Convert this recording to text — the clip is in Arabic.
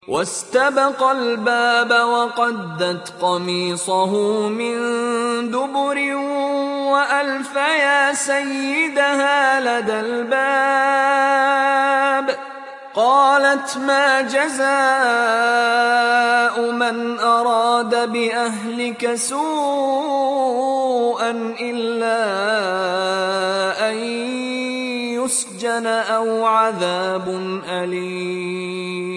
واستبق الباب وقدت قميصه من دبر وألف يا سيدها لدى الباب. قالت ما جزاء من أراد بأهلك سوءا إلا أن يسجن أو عذاب أليم.